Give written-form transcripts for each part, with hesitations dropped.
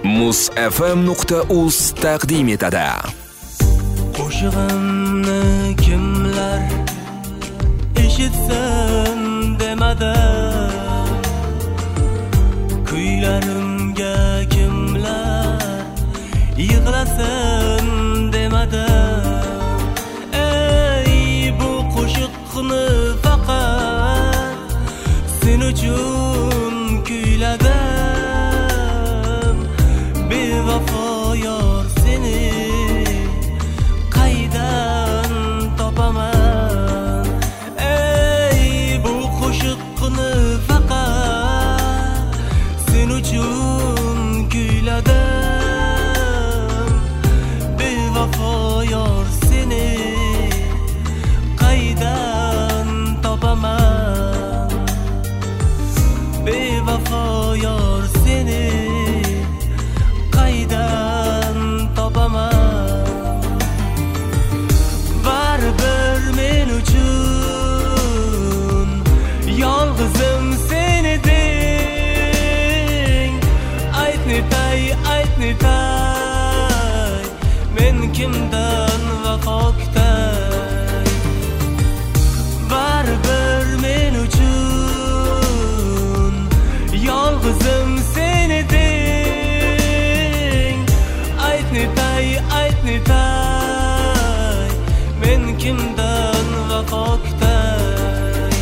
MuzFM.uz taqdim etadi. Qo'shig'imni kimlar eshitsin demadi, kuylarimga kimlar yig'lasin demadi. Ey bu qo'shiqni faqat sen uchun kuyladim. Bevafo yor seni qaydan topaman? Ey bu qo'shiqni faqat sen uchun kuyladim. Bevafo yor seni qaydan topaman? Bevafo yor seni qaydan topaman? Baribir men uchun yolg'izim sen eding. Aytnitay men kimdan vafo kutay? Baribir men uchun yolg'izim sen eding. Aytnitay men kimdan vafo kutay?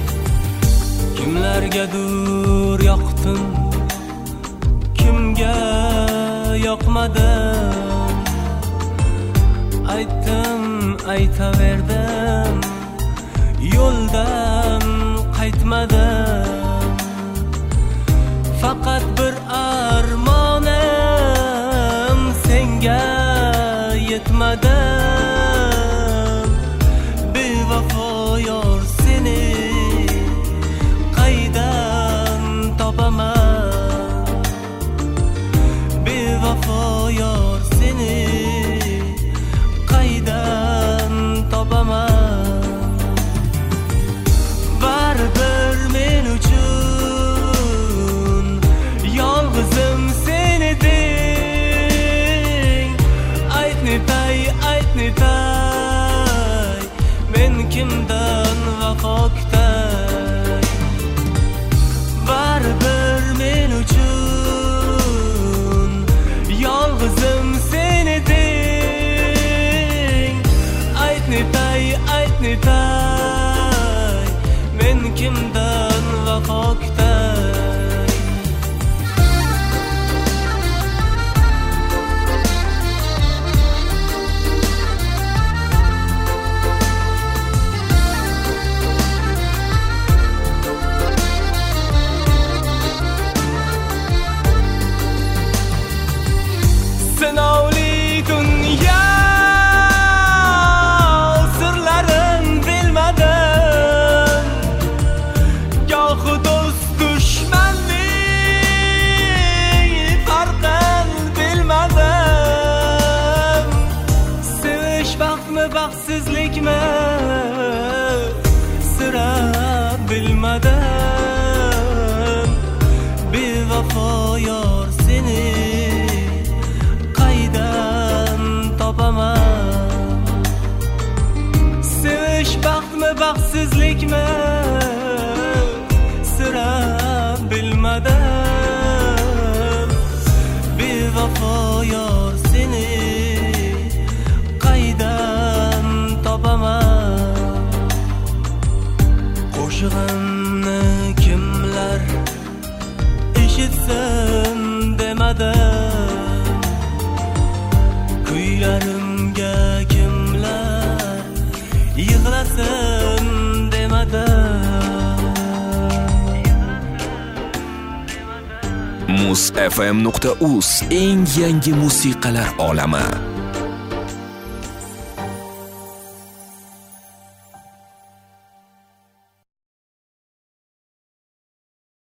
Kimlargadur yoqdim, kimga yoqmadim. Aytaverdim, yo'ldan qaytmadim. Faqat bir armonim senga yetmadim. Bevafo yor seni qaydan topaman? Bevafo yor seni qaydan topaman? Baribir men uchun yolg'izim sen eding. Aytnitay men kimdan vafo kutay? Baribir men uchun yolg'izim sen eding. Aytnitay men kimdan vafo kutay? Sinovli dunyo sirlarin bilmadim. Gohi do'st dushmanning farqin bilmadim. Sevish baxtmi baxtsizlikmi sira bilmadim. Bevafo yor seni qaydan topaman? Sevish baxtmi baxtsizlikmi sira bilmadim. Bevafo yor seni qaydan topaman? Qo'shig'imni kimlar eshitsin demadi, kuylarimga kimlar yig'lasin demadi. MuzFM.uz eng yangi musiqalar olami.